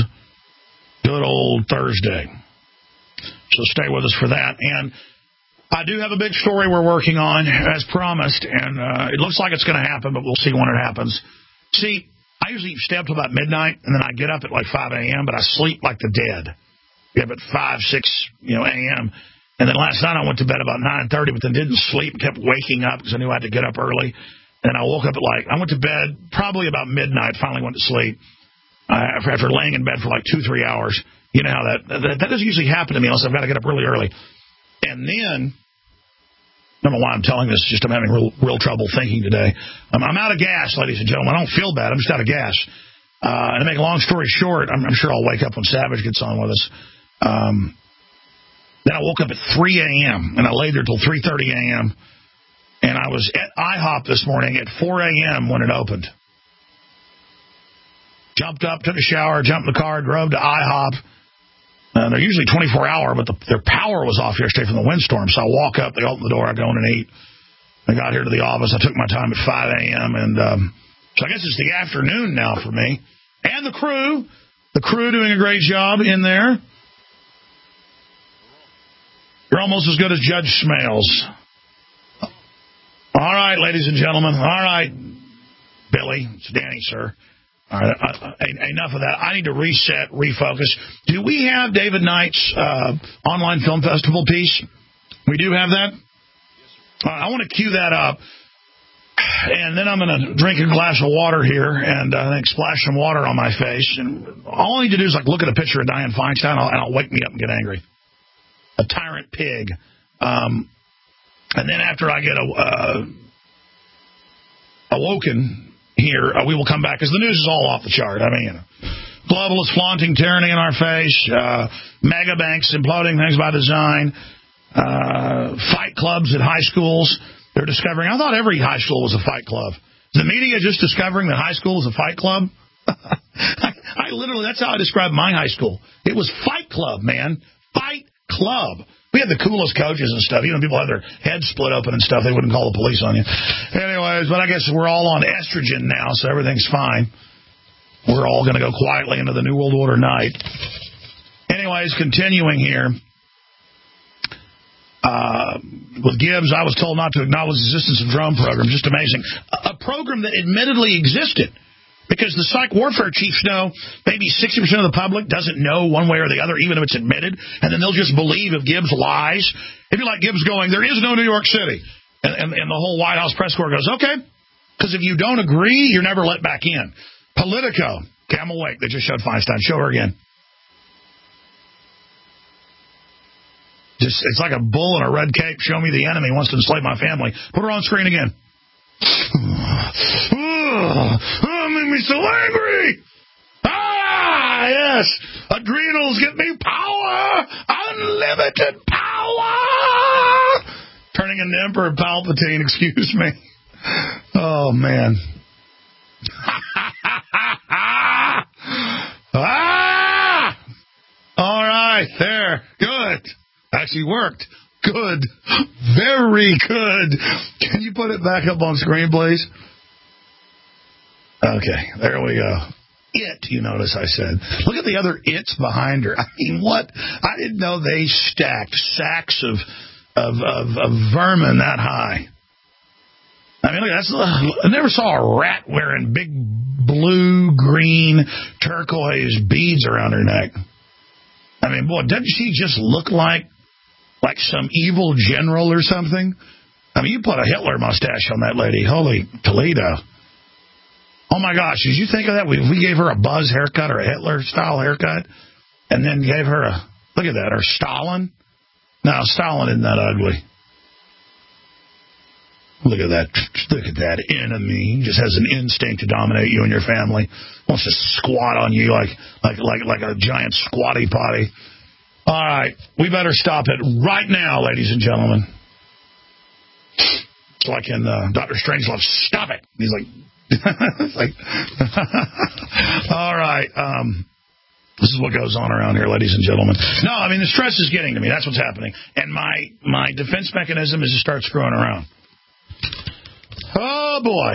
Thursday. So stay with us for that. And I do have a big story we're working on, as promised, and it looks like it's going to happen, but we'll see when it happens. See, I usually stay up till about midnight, and then I get up at like 5 a.m., but I sleep like the dead. Get up at 5, 6 a.m., and then last night I went to bed about 9:30, but then didn't sleep and kept waking up because I knew I had to get up early. And I woke up at I went to bed probably about midnight, finally went to sleep after laying in bed for like 2-3 hours. You know how that doesn't usually happen to me unless I've got to get up really early. And then, I don't know why I'm telling this, just I'm having real trouble thinking today. I'm out of gas, ladies and gentlemen. I don't feel bad. I'm just out of gas. And to make a long story short, I'm sure I'll wake up when Savage gets on with us. Then I woke up at 3 a.m., and I laid there till 3:30 a.m., and I was at IHOP this morning at 4 a.m. when it opened. Jumped up, took a shower, jumped in the car, drove to IHOP. They're usually 24-hour, but their power was off yesterday from the windstorm. So I walk up, they open the door, I go in and eat. I got here to the office. I took my time at 5 a.m., and so I guess it's the afternoon now for me. And the crew doing a great job in there. You're almost as good as Judge Smales. All right, ladies and gentlemen. All right, Billy. It's Danny, sir. All right, enough of that. I need to reset, refocus. Do we have David Knight's online film festival piece? We do have that? I want to cue that up. And then I'm going to drink a glass of water here and I think splash some water on my face. And all I need to do is look at a picture of Dianne Feinstein and I'll wake me up and get angry. A tyrant pig. And then after I get awoken here, we will come back, because the news is all off the chart. I mean, globalists flaunting tyranny in our face, mega banks imploding things by design, fight clubs at high schools. They're discovering, I thought every high school was a fight club. Is the media just discovering that high school is a fight club? I literally, that's how I described my high school. It was fight club, man. Fight club. We had the coolest coaches and stuff. Even people had their heads split open and stuff. They wouldn't call the police on you. Anyways, but I guess we're all on estrogen now, so everything's fine. We're all going to go quietly into the New World Order night. Anyways, continuing here. With Gibbs, I was told not to acknowledge the existence of drone program. Just amazing. A program that admittedly existed. Because the psych warfare chiefs know maybe 60% of the public doesn't know one way or the other, even if it's admitted, and then they'll just believe if Gibbs lies. It'd be like Gibbs going, there is no New York City. And the whole White House press corps goes, okay. Because if you don't agree, you're never let back in. Politico. Okay, I'm awake. They just showed Feinstein. Show her again. It's like a bull in a red cape. Show me the enemy wants to enslave my family. Put her on screen again. Oh, made me so angry. Ah, yes. Adrenals give me power. Unlimited power. Turning into Emperor Palpatine, excuse me. Oh, man. Ah! All right, there. Good. Actually worked. Good. Very good. Can you put it back up on screen, please? Okay, there we go. It, you notice I said. Look at the other it's behind her. I mean, what? I didn't know they stacked sacks of vermin that high. I mean, look, I never saw a rat wearing big blue, green, turquoise beads around her neck. I mean, boy, doesn't she just look like some evil general or something? I mean, you put a Hitler mustache on that lady. Holy Toledo. Oh, my gosh, did you think of that? We gave her a Buzz haircut or a Hitler-style haircut and then gave her a, look at that, or Stalin? No, Stalin isn't that ugly. Look at that. Look at that enemy. He just has an instinct to dominate you and your family. Wants to squat on you like a giant squatty potty. All right, we better stop it right now, ladies and gentlemen. It's like in Dr. Strangelove, stop it. He's like, it's like all right. This is what goes on around here, ladies and gentlemen. No, I mean, the stress is getting to me. That's what's happening. And my defense mechanism is to start screwing around. Oh, boy.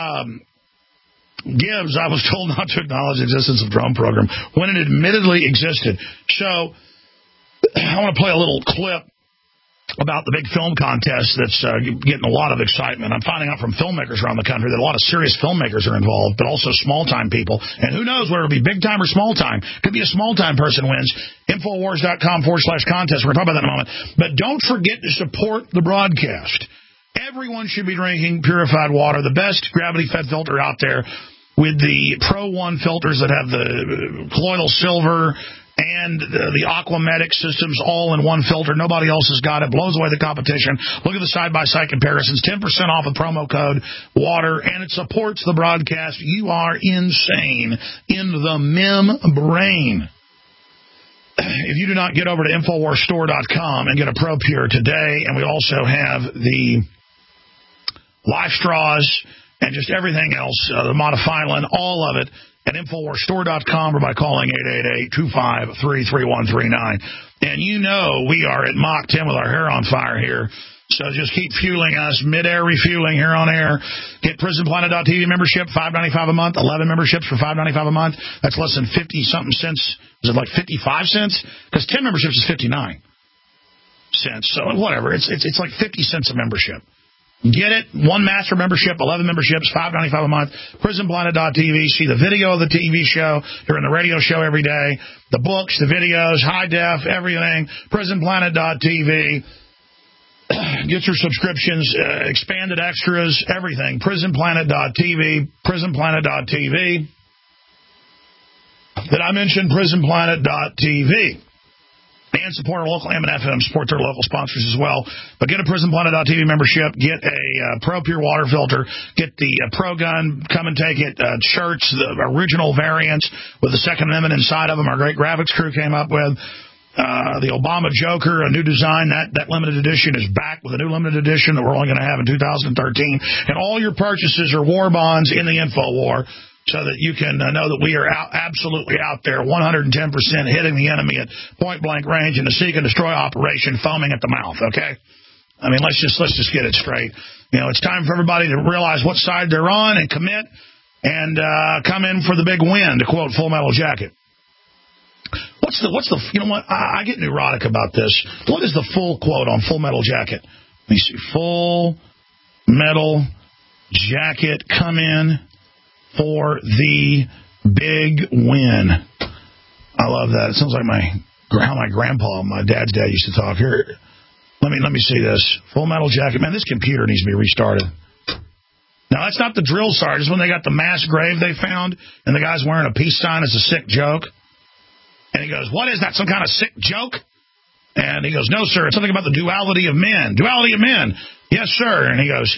Gibbs, I was told not to acknowledge the existence of drone program when it admittedly existed. So I want to play a little clip about the big film contest that's getting a lot of excitement. I'm finding out from filmmakers around the country that a lot of serious filmmakers are involved, but also small-time people. And who knows whether it'll be big-time or small-time. Could be a small-time person wins. Infowars.com/contest. We're going to talk about that in a moment. But don't forget to support the broadcast. Everyone should be drinking purified water, the best gravity-fed filter out there with the Pro One filters that have the colloidal silver and the Aquamedic systems all in one filter. Nobody else has got it. Blows away the competition. Look at the side-by-side comparisons. 10% off with promo code WATER, and it supports the broadcast. You are insane in the membrane. If you do not get over to InfoWarsStore.com and get a Pro Pure today, and we also have the Life Straws and just everything else, the Modifilin, all of it, at InfoWarsStore.com or by calling 888-253-3139. And you know we are at Mach 10 with our hair on fire here. So just keep fueling us, mid-air refueling here on air. Get PrisonPlanet.tv membership, $5.95 a month, 11 memberships for $5.95 a month. That's less than 50-something cents. Is it like 55 cents? Because 10 memberships is 59 cents. So whatever. It's like 50 cents a membership. Get it. One master membership, 11 memberships, $5.95 a month. PrisonPlanet.tv. See the video of the TV show during the radio show every day. The books, the videos, high def, everything. PrisonPlanet.tv. Get your subscriptions, expanded extras, everything. PrisonPlanet.tv. PrisonPlanet.tv. Did I mention PrisonPlanet.tv? And support our local AM and FM, support their local sponsors as well. But get a PrisonPlanet.tv membership, get a Pro Pure water filter, get the Pro Gun, come and take it, shirts, the original variants with the Second Amendment inside of them our great graphics crew came up with. The Obama Joker, a new design, that limited edition is back with a new limited edition that we're only going to have in 2013. And all your purchases are war bonds in the InfoWar, so that you can know that we are absolutely out there, 110% hitting the enemy at point-blank range in a seek and destroy operation, foaming at the mouth, okay? I mean, let's just get it straight. You know, it's time for everybody to realize what side they're on and commit and come in for the big win, to quote Full Metal Jacket. What's the? You know what? I get neurotic about this. What is the full quote on Full Metal Jacket? Let me see. Full Metal Jacket, come in for the big win. I love that. It sounds like how my grandpa, my dad's dad, used to talk. Here, let me see this. Full Metal Jacket. Man, this computer needs to be restarted. Now, that's not the drill sergeants when they got the mass grave they found, and the guy's wearing a peace sign as a sick joke. And he goes, what is that, some kind of sick joke? And he goes, no, sir, it's something about the duality of men. Duality of men. Yes, sir. And he goes,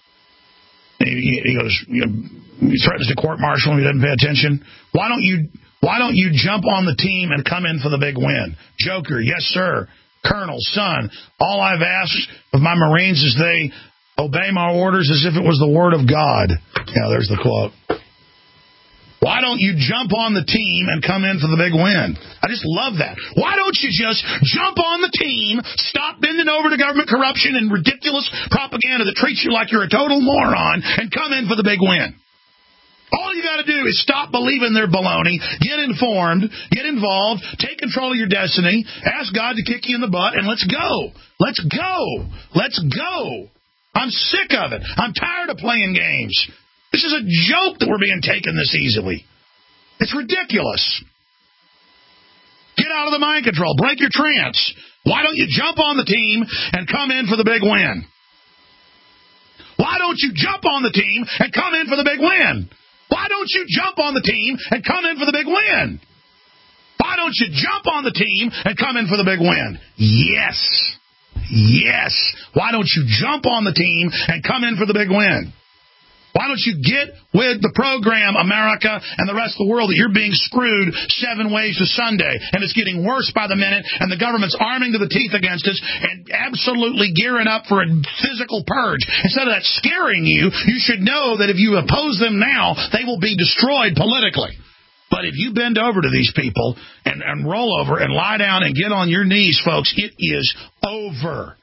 he threatens to court-martial and he doesn't pay attention. Why don't you jump on the team and come in for the big win? Joker, yes, sir. Colonel, son, all I've asked of my Marines is they obey my orders as if it was the word of God. Yeah, there's the quote. Why don't you jump on the team and come in for the big win? I just love that. Why don't you just jump on the team, stop bending over to government corruption and ridiculous propaganda that treats you like you're a total moron, and come in for the big win? All you got to do is stop believing their baloney, get informed, get involved, take control of your destiny, ask God to kick you in the butt, and let's go. Let's go. Let's go. I'm sick of it. I'm tired of playing games. This is a joke that we're being taken this easily. It's ridiculous. Get out of the mind control. Break your trance. Why don't you jump on the team and come in for the big win? Why don't you jump on the team and come in for the big win? Why don't you jump on the team and come in for the big win? Why don't you jump on the team and come in for the big win? Yes. Yes. Why don't you jump on the team and come in for the big win? Why don't you get with the program, America, and the rest of the world, that you're being screwed 7 ways to Sunday, and it's getting worse by the minute, and the government's arming to the teeth against us and absolutely gearing up for a physical purge. Instead of that scaring you, you should know that if you oppose them now, they will be destroyed politically. But if you bend over to these people and roll over and lie down and get on your knees, folks, it is over.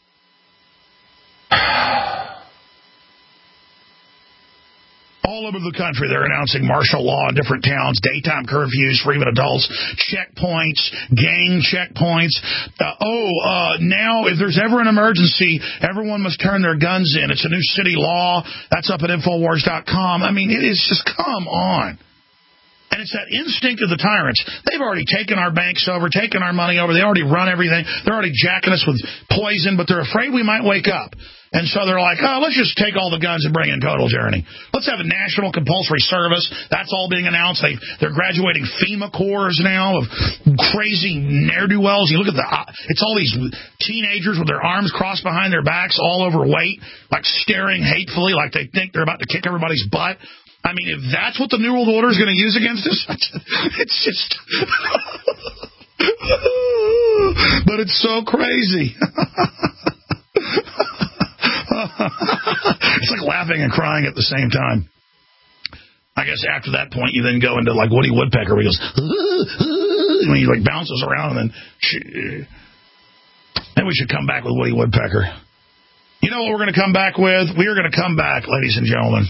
All over the country, they're announcing martial law in different towns, daytime curfews for even adults, checkpoints, gang checkpoints. Now, if there's ever an emergency, everyone must turn their guns in. It's a new city law. That's up at Infowars.com. I mean, it is just, come on. And it's that instinct of the tyrants. They've already taken our banks over, taken our money over. They already run everything. They're already jacking us with poison, but they're afraid we might wake up. And so they're like, let's just take all the guns and bring in Total Tyranny. Let's have a national compulsory service. That's all being announced. They're graduating FEMA corps now of crazy ne'er-do-wells. You look at it's all these teenagers with their arms crossed behind their backs, all overweight, like staring hatefully, like they think they're about to kick everybody's butt. I mean, if that's what the New World Order is going to use against us, it's just... But it's so crazy. It's like laughing and crying at the same time. I guess after that point, you then go into like Woody Woodpecker, where he goes, when he like bounces around, and then we should come back with Woody Woodpecker. You know what we're going to come back with? We are going to come back, ladies and gentlemen,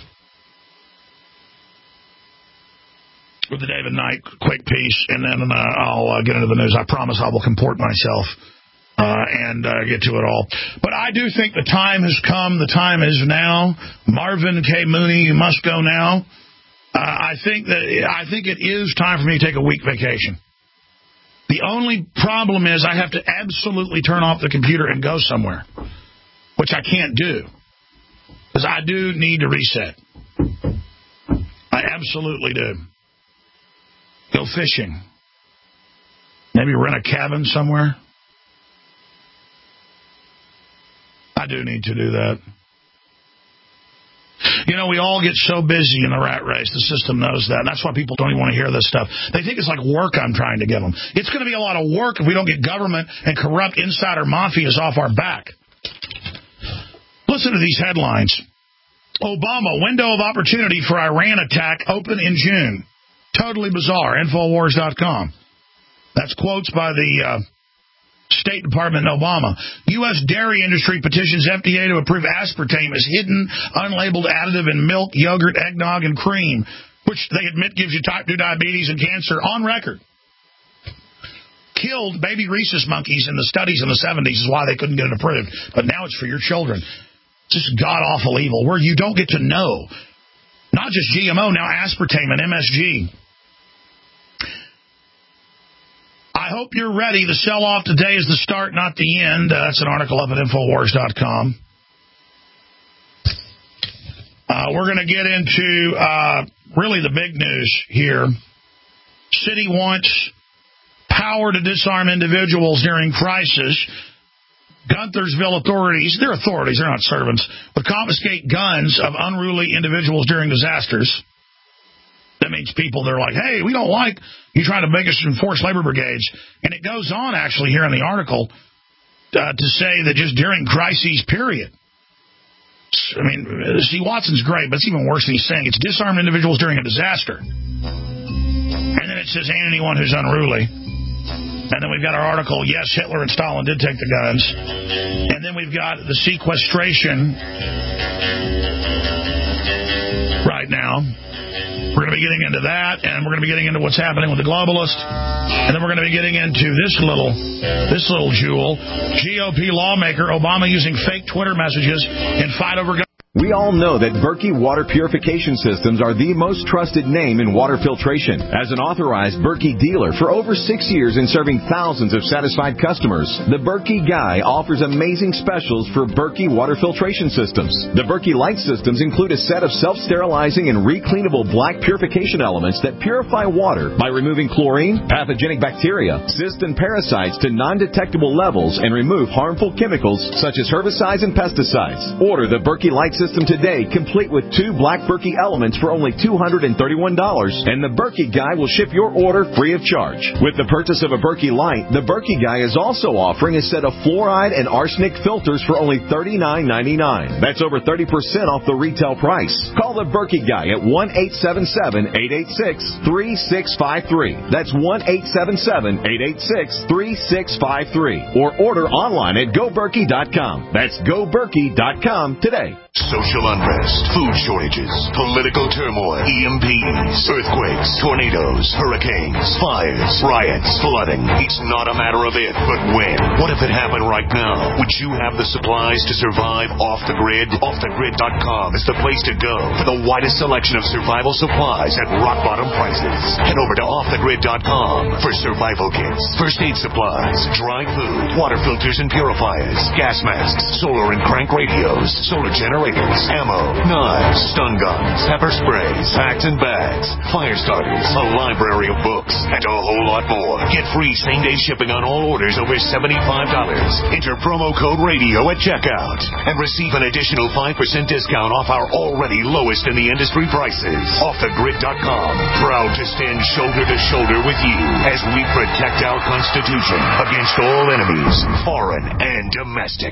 with the David Knight quick piece, and then I'll get into the news. I promise I will comport myself and get to it all. But I do think the time has come. The time is now. Marvin K. Mooney, you must go now. I think it is time for me to take a week vacation. The only problem is I have to absolutely turn off the computer and go somewhere, which I can't do, because I do need to reset. I absolutely do. Go fishing. Maybe rent a cabin somewhere. I do need to do that. You know, we all get so busy in the rat race. The system knows that. And that's why people don't even want to hear this stuff. They think it's like work I'm trying to give them. It's going to be a lot of work if we don't get government and corrupt insider mafias off our back. Listen to these headlines. Obama, window of opportunity for Iran attack open in June. Totally bizarre. Infowars.com. That's quotes by the State Department and Obama. U.S. dairy industry petitions FDA to approve aspartame as hidden, unlabeled additive in milk, yogurt, eggnog, and cream, which they admit gives you type 2 diabetes and cancer on record. killed baby rhesus monkeys in the studies in the 70s is why they couldn't get it approved. But now it's for your children. It's just god-awful evil where you don't get to know. Not just GMO, now aspartame and MSG. I hope you're ready. The sell-off today is the start, not the end. That's an article up at Infowars.com. We're going to get into really the big news here. City wants power to disarm individuals during crisis. Guntersville authorities, they're authorities, they're not servants, would confiscate guns of unruly individuals during disasters. That means people that are like, hey, we don't like you trying to make us enforce labor brigades. And it goes on, actually, here in the article, to say that just during crises, period. I mean, see, Watson's great, but it's even worse than he's saying. It's disarm individuals during a disaster. And then it says, and anyone who's unruly. And then we've got our article, yes, Hitler and Stalin did take the guns. And then we've got the sequestration right now. We're going to be getting into that, and we're going to be getting into what's happening with the globalists. And then we're going to be getting into this little jewel. GOP lawmaker Obama using fake Twitter messages in fight over guns. We all know that Berkey Water Purification Systems are the most trusted name in water filtration. As an authorized Berkey dealer for over 6 years and serving thousands of satisfied customers, the Berkey Guy offers amazing specials for Berkey Water Filtration Systems. The Berkey Light Systems include a set of self-sterilizing and recleanable black purification elements that purify water by removing chlorine, pathogenic bacteria, cysts, and parasites to non-detectable levels and remove harmful chemicals such as herbicides and pesticides. Order the Berkey Light System today, complete with 2 black Berkey elements for only $231, and the Berkey Guy will ship your order free of charge. With the purchase of a Berkey Light, the Berkey Guy is also offering a set of fluoride and arsenic filters for only $39.99. That's over 30% off the retail price. Call the Berkey Guy at 1-877-886-3653. That's 1-877-886-3653. Or order online at GoBerkey.com. That's GoBerkey.com today. Social unrest, food shortages, political turmoil, EMPs, earthquakes, tornadoes, hurricanes, fires, riots, flooding. It's not a matter of if, but when. What if it happened right now? Would you have the supplies to survive off the grid? OffTheGrid.com is the place to go for the widest selection of survival supplies at rock bottom prices. Head over to OffTheGrid.com for survival kits, first aid supplies, dry food, water filters and purifiers, gas masks, solar and crank radios, solar generators, ammo, knives, stun guns, pepper sprays, packs and bags, fire starters, a library of books, and a whole lot more. Get free same-day shipping on all orders over $75. Enter promo code RADIO at checkout and receive an additional 5% discount off our already lowest in the industry prices. OffTheGrid.com, proud to stand shoulder to shoulder with you as we protect our Constitution against all enemies, foreign and domestic.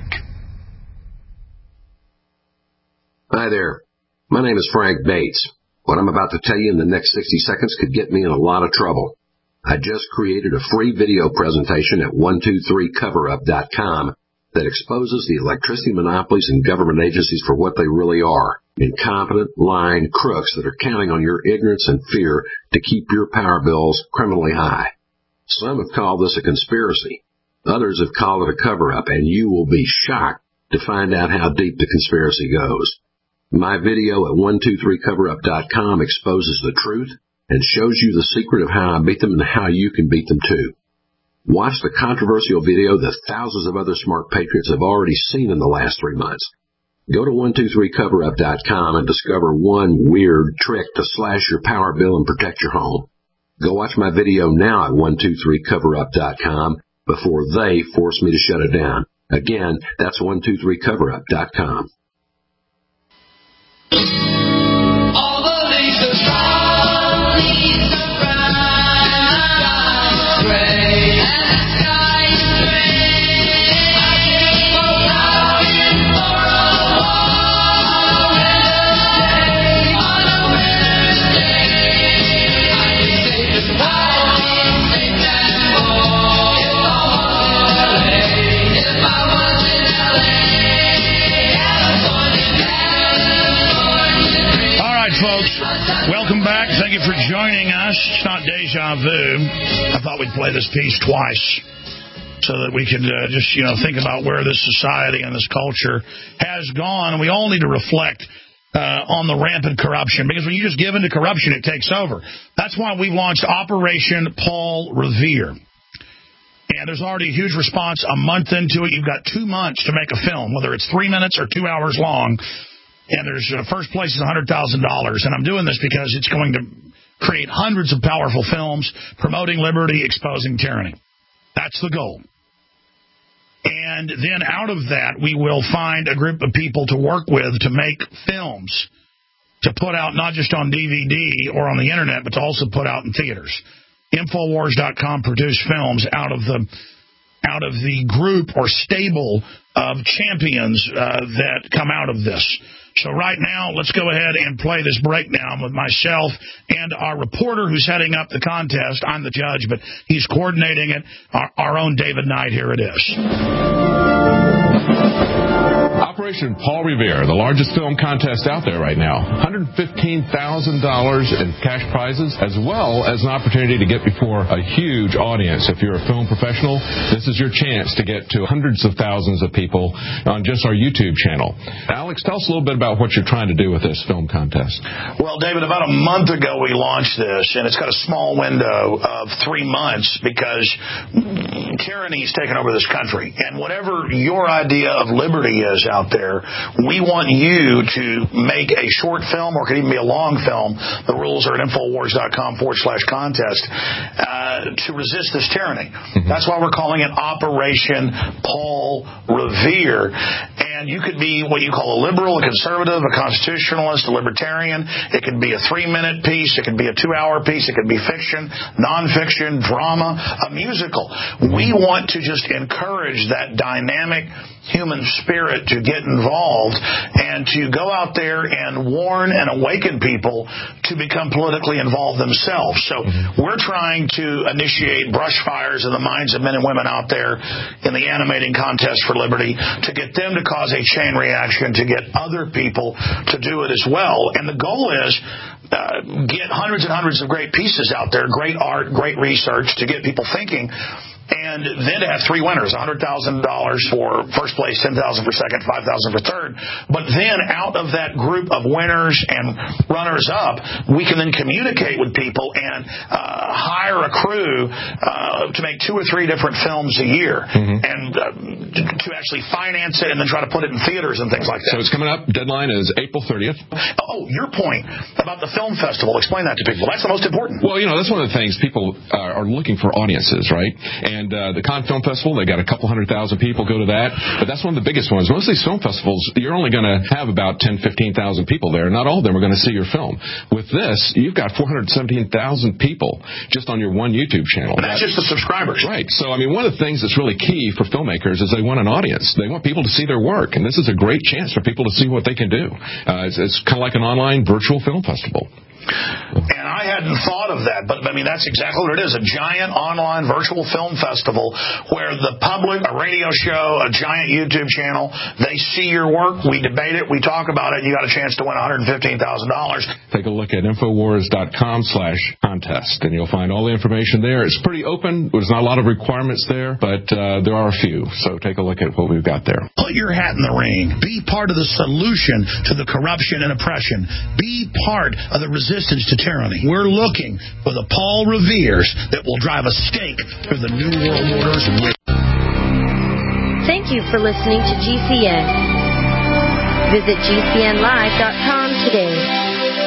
Hi there. My name is Frank Bates. What I'm about to tell you in the next 60 seconds could get me in a lot of trouble. I just created a free video presentation at 123coverup.com that exposes the electricity monopolies and government agencies for what they really are. Incompetent, lying crooks that are counting on your ignorance and fear to keep your power bills criminally high. Some have called this a conspiracy. Others have called it a cover-up, and you will be shocked to find out how deep the conspiracy goes. My video at 123coverup.com exposes the truth and shows you the secret of how I beat them and how you can beat them too. Watch the controversial video that thousands of other smart patriots have already seen in the last 3 months. Go to 123coverup.com and discover one weird trick to slash your power bill and protect your home. Go watch my video now at 123coverup.com before they force me to shut it down. Again, that's 123coverup.com. All the leaves are brown, leaves are brown, gray, and the sky is gray. I'm looking for a while, on a winter's day. I can say goodbye, think and more. If I was in LA, Thank you for joining us. It's not deja vu. I thought we'd play this piece twice so that we could just, think about where this society and this culture has gone. And we all need to reflect on the rampant corruption, because when you just give in to corruption, it takes over. That's why we've launched Operation Paul Revere. And there's already a huge response a month into it. You've got 2 months to make a film, whether it's 3 minutes or 2 hours long. And there's first place is $100,000. And I'm doing this because it's going to create hundreds of powerful films promoting liberty, exposing tyranny. That's the goal. And then out of that, we will find a group of people to work with to make films to put out not just on DVD or on the internet, but to also put out in theaters. Infowars.com produce films out of the group or stable of champions that come out of this. So right now, let's go ahead and play this breakdown with myself and our reporter who's heading up the contest. I'm the judge, but he's coordinating it. Our own David Knight, here it is. Operation Paul Revere, the largest film contest out there right now. $115,000 in cash prizes, as well as an opportunity to get before a huge audience. If you're a film professional, this is your chance to get to hundreds of thousands of people on just our YouTube channel. Alex, tell us a little bit about what you're trying to do with this film contest. Well, David, about a month ago we launched this, and it's got a small window of 3 months because tyranny's taken over this country. And whatever your idea of liberty is out there, we want you to make a short film, or it could even be a long film. The rules are at Infowars.com/contest to resist this tyranny. Mm-hmm. That's why we're calling it Operation Paul Revere. And you could be what you call a liberal, a conservative, a constitutionalist, a libertarian. It could be a 3-minute piece. It could be a 2-hour piece. It could be fiction, nonfiction, drama, a musical. We want to just encourage that dynamic human spirit to get involved and to go out there and warn and awaken people to become politically involved themselves. So we're trying to initiate brush fires in the minds of men and women out there in the animating contest for liberty to get them to cause a chain reaction to get other people to do it as well. And the goal is get hundreds and hundreds of great pieces out there, great art, great research to get people thinking. And then to have 3 winners, $100,000 for first place, $10,000 for second, $5,000 for third. But then out of that group of winners and runners-up, we can then communicate with people and hire a crew to make 2 or 3 different films a year and to actually finance it and then try to put it in theaters and things like that. So it's coming up. Deadline is April 30th. Oh, your point about the film festival. Explain that to people. That's the most important. Well, that's one of the things people are looking for audiences, right? And the Cannes Film Festival, they got a couple 100,000 people go to that, but that's one of the biggest ones. Most of these film festivals, you're only going to have about 10,000, 15,000 people there. Not all of them are going to see your film. With this, you've got 417,000 people just on your one YouTube channel. And that's just the subscribers. Right. So, one of the things that's really key for filmmakers is they want an audience. They want people to see their work, and this is a great chance for people to see what they can do. It's kind of like an online virtual film festival. And I hadn't thought of that, but that's exactly what it is, a giant online virtual film festival where the public, a radio show, a giant YouTube channel, they see your work, we debate it, we talk about it, and you got a chance to win $115,000. Take a look at Infowars.com/contest, and you'll find all the information there. It's pretty open. There's not a lot of requirements there, but there are a few, so take a look at what we've got there. Put your hat in the ring. Be part of the solution to the corruption and oppression. Be part of the resistance to tyranny. We're looking for the Paul Reveres that will drive a stake through the New World Order's way. Thank you for listening to GCN. Visit GCNlive.com today.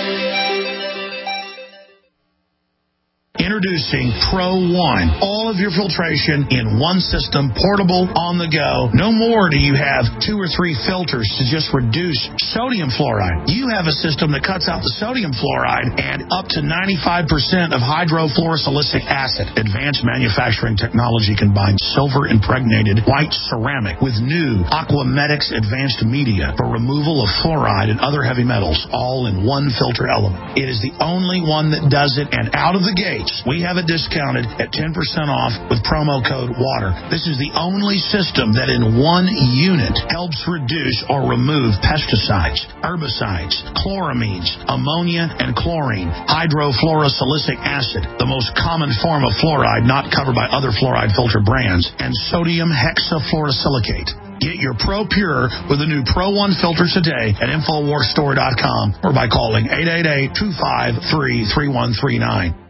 Introducing Pro One. All of your filtration in one system, portable, on the go. No more do you have 2 or 3 filters to just reduce sodium fluoride. You have a system that cuts out the sodium fluoride and up to 95% of hydrofluorosilicic acid. Advanced manufacturing technology combines silver-impregnated white ceramic with new Aquamedics advanced media for removal of fluoride and other heavy metals, all in one filter element. It is the only one that does it, and out of the gates, We have it discounted at 10% off with promo code WATER. This is the only system that in one unit helps reduce or remove pesticides, herbicides, chloramines, ammonia, and chlorine, hydrofluorosilicic acid, the most common form of fluoride not covered by other fluoride filter brands, and sodium hexafluorosilicate. Get your Pro Pure with the new Pro 1 filters today at InfoWarsStore.com or by calling 888-253-3139.